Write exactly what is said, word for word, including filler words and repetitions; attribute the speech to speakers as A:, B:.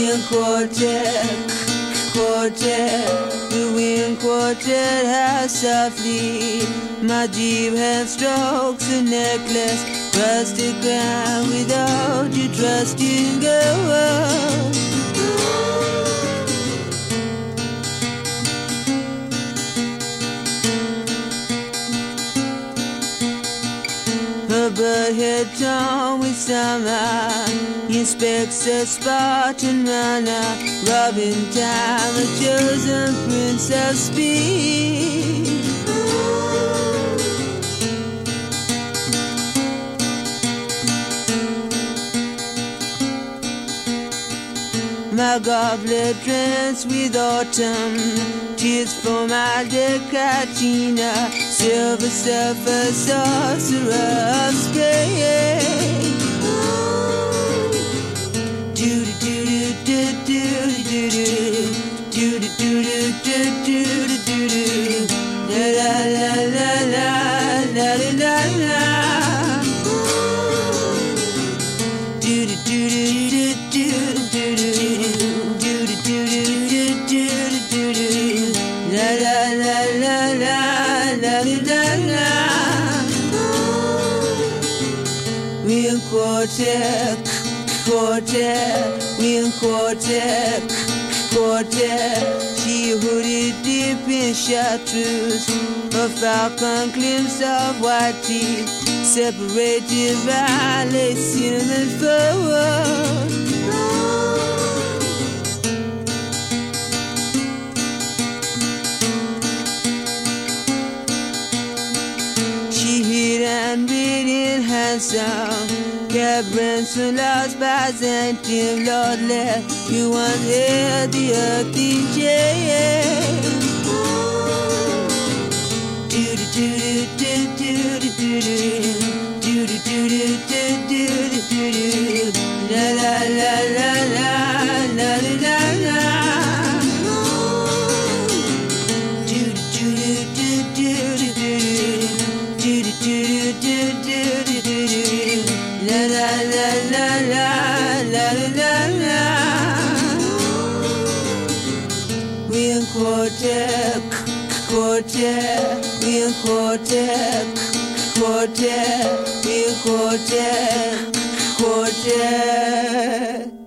A: in quartet, quartet, the wind quartet. How softly my deep hand strokes a necklace, crusted ground without you trusting girl. Her bird-head tongue with summer inspects a Spartan runner, robbing time, a chosen prince of speed. My goblet drenched with autumn, tears for my Decatina, silver surfer, sorcerer of Spain. Do do do do do do do do do do do do do do la la la la la la la. Do do do do do do do. La la la la la la la. We in quartet, quartet, we in quartet, quartet. She hooded deep in chartreuse, a falcon glimpse of white teeth, separated by lace cinnamon fur. And reading handsome, kept ransom lost Byzantium. Lord, let you once held the earth in jail. Do do do do do do do do do do do do do do. La la la la la la la la. Do do do do do do. La la la la la la la la. We in quartet, quartet, we in quartet, quartet, we in quartet, quartet.